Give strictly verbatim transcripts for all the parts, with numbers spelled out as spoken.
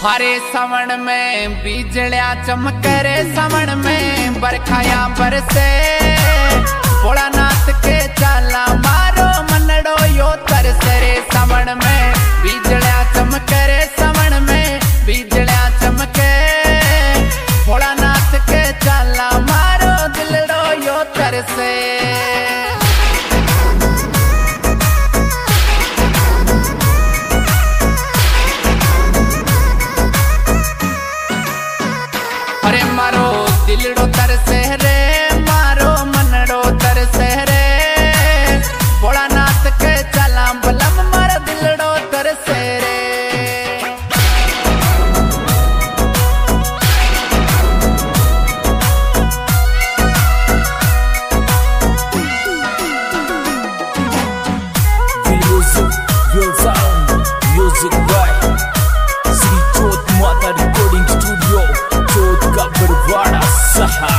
हरे सवण में बीजलियां चमके रे सवण में बरखाया बरसे भोलानाथ के चाला मारो मनड़ो यो तरसे रे सवण में बीजलियां चमके रे सवण में बीजलियां चमके भोलानाथ के चाला मारो दिलड़ो यो तरसे। अरे मारो दिलड़ो तरसे रे मारो मनड़ो तरसे रे भोलानाथ के चला बलम मारो दिलड़ो तरसे रे। म्यूजिक बाय श्री चौथ माता रिकॉर्डिंग स्टूडियो चौथ का बरवाड़ा सहा।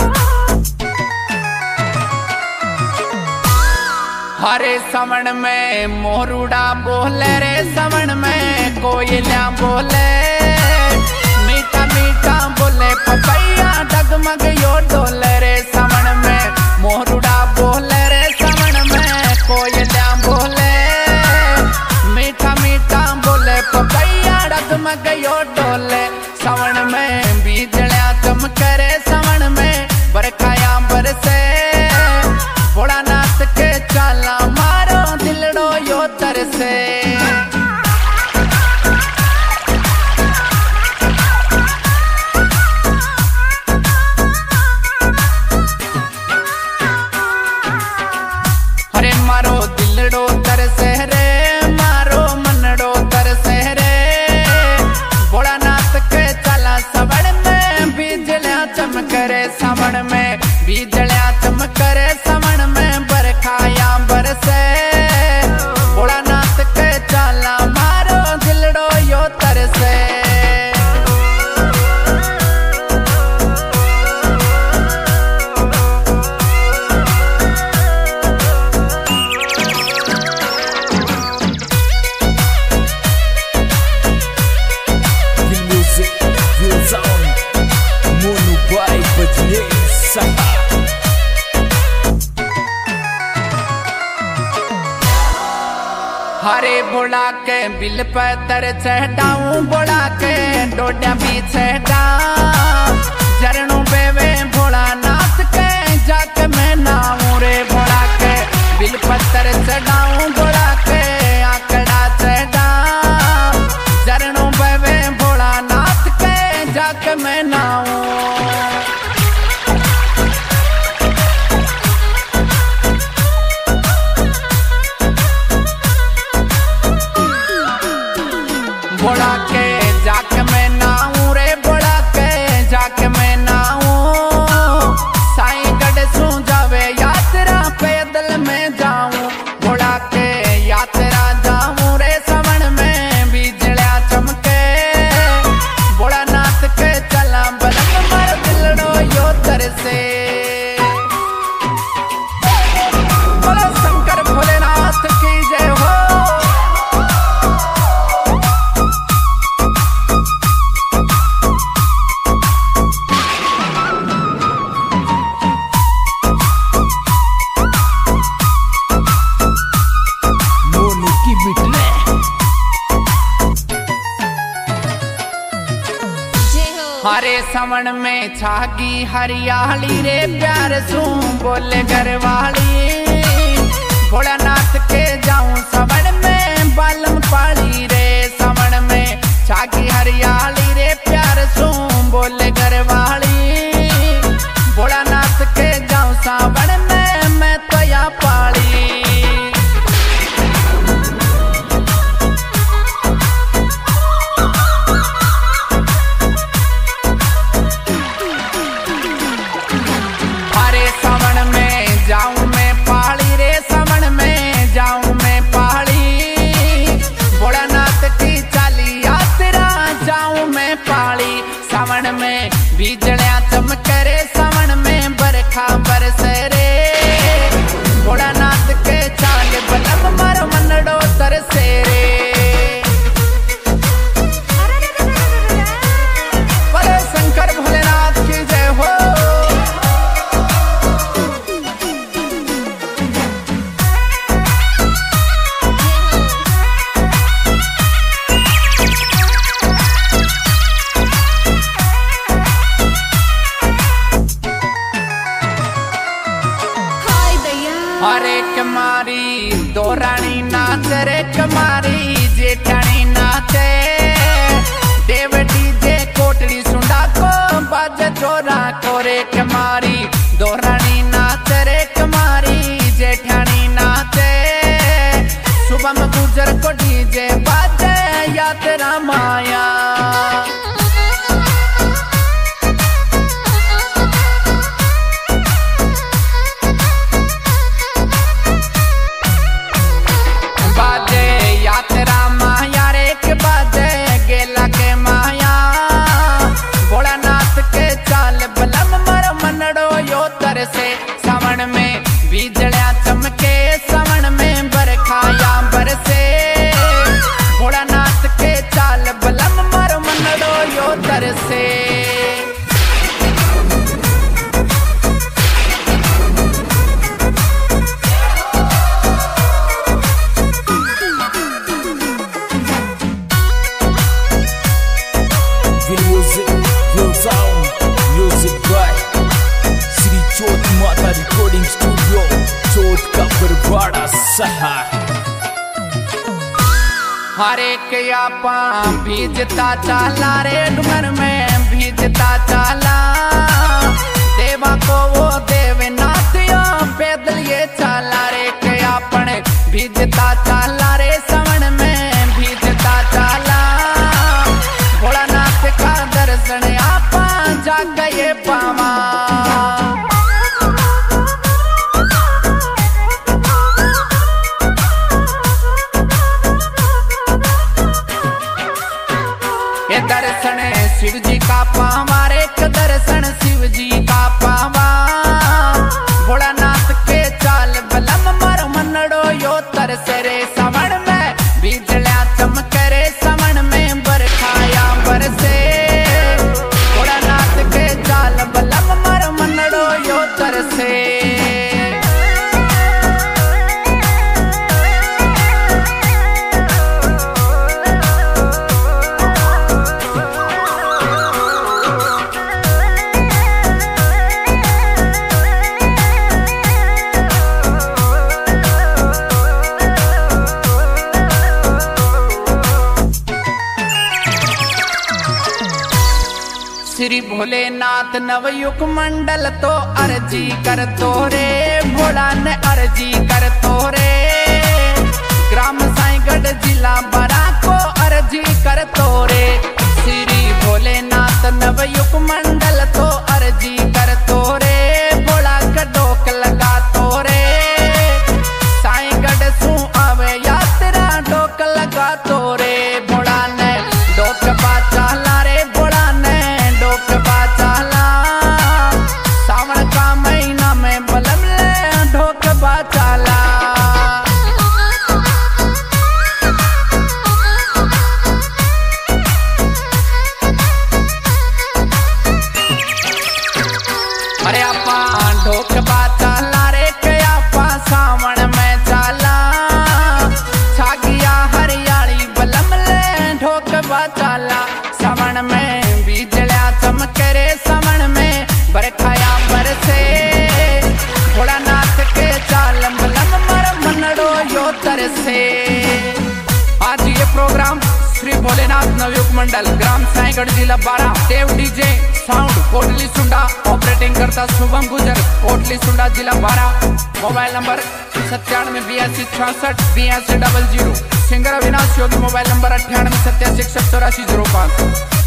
हरे सवण में मोरूड़ा बोले रे सवण में कोयलिया बोले मीठा मीठा बोले पपैया डगमग यो डोले रे सवण में मोरूड़ा बोले रे सवण में कोयलिया बोले मीठा मीठा बोले पपैया डगमग यो डोले सवण में बीजलियां चमके रे सवण में बरखाया बरसे भोलानाथ के चाला मारो दिलड़ो यो तरसे। अरे मारो दिलड़ो तरसे रे मारो मनड़ो तरसे रे भोलानाथ के चाला सवण में बीजलियां चमके रे सवण में बीजलियां चमके रे सवण में बरखाया बरसे भोलानाथ के चाला मारो दिलड़ो यो तरसे। हरे बोला के बिल पतर चढ़ाऊं बोला के डोडा भी चढ़ा झरणों बेवे भोलानाथ के जाके मैं नाऊं रे बोला के बिल पतर चढ़ाऊं बोला के आकड़ा चढ़ा झरणों बेवे भोलानाथ के जाके मैं नाऊं। बोला के जाके मैं नाऊं रे बोला के जाके मैं नाऊं साईं गढ़ सू जावे यात्रा पैदल में जाऊं बोला के यात्रा जाऊं रे सवण में बीजलियां चमके भोलानाथ के चला बलम मार दिलड़ो यो तरसे। बोलो शंकर भोलेनाथ की जय हो। हरे सवण में छागी हरियाली रे प्यार सू बोले घरवाली भोलानाथ के जाऊं सवण में बालम पाली रे सवण में छागी हरियाली रे प्यार सू बोले घरवाली भोलानाथ के जाऊं सवण में मैं तो या पाली। जाऊं मैं पहाड़ी रे सवण में जाऊं मैं पहाड़ी भोलानाथ की चाली यात्रा जाऊं मैं पहाड़ी सवण में बीजलियां चमके रे सवण में बरखा बरसे रे भोलानाथ के चाल बलम मारो मनड़ो तरसे रे। रे कमारी जेठानी नाचे देव डीजे कोटली सुंडा को बाजे चोरा कोरे कमारी दोरानी नाच रे कमारी जेठानी नाचे सुबह में गुजर को डीजे बाजे या तेरा माया बाजे या तेरा माया रे के बाजे गेला के माया भोलानाथ के चाल बलम मर मनड़ो यो तरसे सावन में बिजलियां चमके सावन में बरखाया बरसे भोलानाथ के चाल बलम मर मनड़ो यो तरसे रिकॉर्डिंग स्टूडियो चोट का बरवाड़ा सहा हर एक आपा भीजता चाला रे डूंगर में भीजता चाला देवा को वो देवनाथ यो पैदल ये चाला रे के आपन भीजता चाला रे सवन में भीजता चाला भोलानाथ का दर्शन आपा जाग ये पावा दर्शन शिव जी का पावा रे दर्शन शिव जी का पावा भोलानाथ के चाल बलम मर मनड़ो यो तरसे रे सावन में बिजलियां चमके रे सावन में बरखाया बरसे भोलानाथ के चाल बलम मर मनड़ो यो तरसे श्री भोलेनाथ नवयुग मंडल तो अर्जी कर तो रे भोला ने अर्जी कर तो रे ग्राम साईगढ़ जिला बरा को अर्जी कर तो रे श्री भोलेनाथ नवयुग मंडल तो अर्जी कर तो रे भोला का डोक लगा तो रे साईगढ़ सू आवे यात्रा डोक लगा तो रे भोला ने डोक बाचा ला रे भोला ने डोक बाचाला सावन का महीना में बलम ले ढोक बाचाला अरे आपा ढोक बाचाला रे के आपा सावन में चाला छागिया हरियाली बलम ले ढोक बाचाला सावन में बिजलियां चमके रे सावन में बरखाया बरसे भोलानाथ के चाल बलम मर मनड़ो यो तरसे। आज ये प्रोग्राम श्री भोलेनाथ नवयुग मंडल ग्राम साईगढ़ जिला बारा देव डीजे साउंड कोटली सुंडा ऑपरेटिंग करता शुभम गुजर कोटली सुंडा जिला बारा मोबाइल नंबर सत्तानवे बयासी छियासठ बयासी double zero singer Avinash Yogi mobile number अट्ठानवे सत्तासी इकसठ चौरासी जीरो पाँच।